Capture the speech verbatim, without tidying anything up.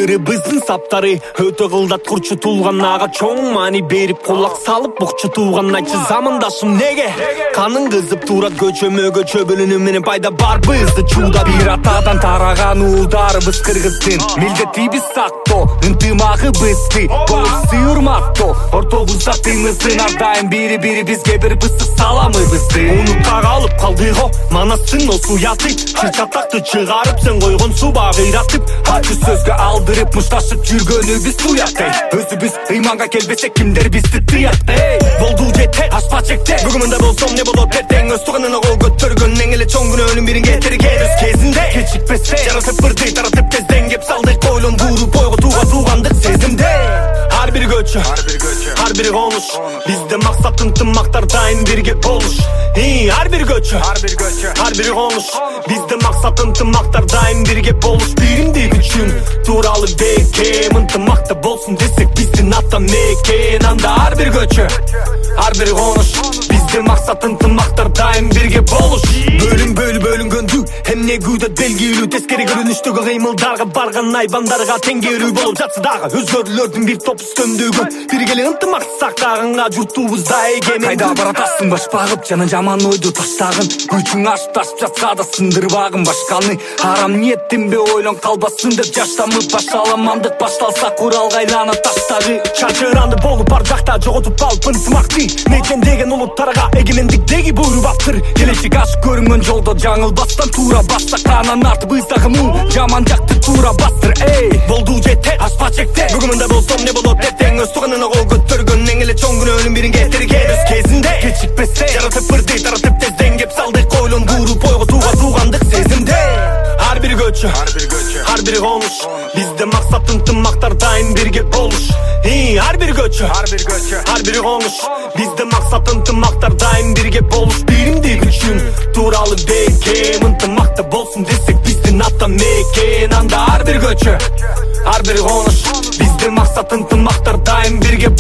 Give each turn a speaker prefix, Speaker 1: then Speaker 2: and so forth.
Speaker 1: бири-биздин саптары өтө кылдаткурчу туулган ага чоң маани берип кулак салып букчу тууган айтчы замандашым неге каның кызып турат көчөмөгө чөбүлүнү менен пайда барбызды чууда бир атадан тараган уулдарыбыз кыргыздын милдетибиз сактоо ынтымагыбызды болупсу урматтоо ортобузда тыймыздын ар дайым бири-бири бизге бир бысык саламыбызды унутка калып калды го манастын осу уяты чыр-чатакты чыгарып сен койгон суба кыйратып ачы сөзгө алдырып мушташып жүргөнүбүз уят эй өзүбүз ыйманга келбесек кимдер бизди тыят эй болду жете ашпа чекте бүгүн мында болсом не болот эртең өз тууганына кол көтөргөн эң эле чоң күнөөнүн бирин кетирген өз кезинде кечикпестен жаратып бирди таратып тезден кеп салдык ойлондуруп бойго тууга туугандык сезимде ар бир көчө ар бир конуш бизде максат ынтымактар дайым бирге болуш ар бир көчө ар бир конуш бизде максат ынтымактар дайым бирге болуш биримдик үчүн тууралуу бекем ынтымакта болсун десек биздин ата мекен анда ар бир көчө ар бир конуш бизде максат ынтымактар дайым бирге болуш бөлүн бөлү бөлүнгөндү эмнегүүдөт белгилүү тескери көрүнүштөгү кыймылдарга барган айбандарга теңгерүү болуп жатсы дагы өзгөрүүлөрдүн бир топ үстөмдүгү биргеле ынтымак сактаганга журтубузда эгемен кайда баратасың баш багып жана жаман ойду таштагын күчүң ашып ташып жатса да сындырбагын башканы арам ниетимбе ойлон калбасын деп жаштамып башаламандык башталса куралга айланат таштагы чачыранды болуп ар жакта жоготуп алып ынтымакты мекендеген улуттарга эгемендиктеги буйруп аптыр келечек ашык көрүнгөн жолдо жаңылбастан туура басса канан артып ыйсагы муу жаман жакты туура бастыр эй болду жете ашпа чекте бүгүн мында болсом не болот эртең өз тууганына кол көтөргөн эң эле чоң күнөөнүн бирин кетирген өз кезинде кечикпестен жаратып бирди таратып тезден кеп салдык ойлондуруп бойго тууга туугандык сезимде ар бир көчө ар бир конуш бизде максат ынтымактар дайым бирге болуш ар бир көчө ар бир конуш бизде максат ынтымактар дайым бирге болуш биримдик үчүн тууралуу бекем ынтымакта болсун десек биздин ата мекен анда ар бир көчө ар бир конуш бизде максат ынтымактар дайым бирге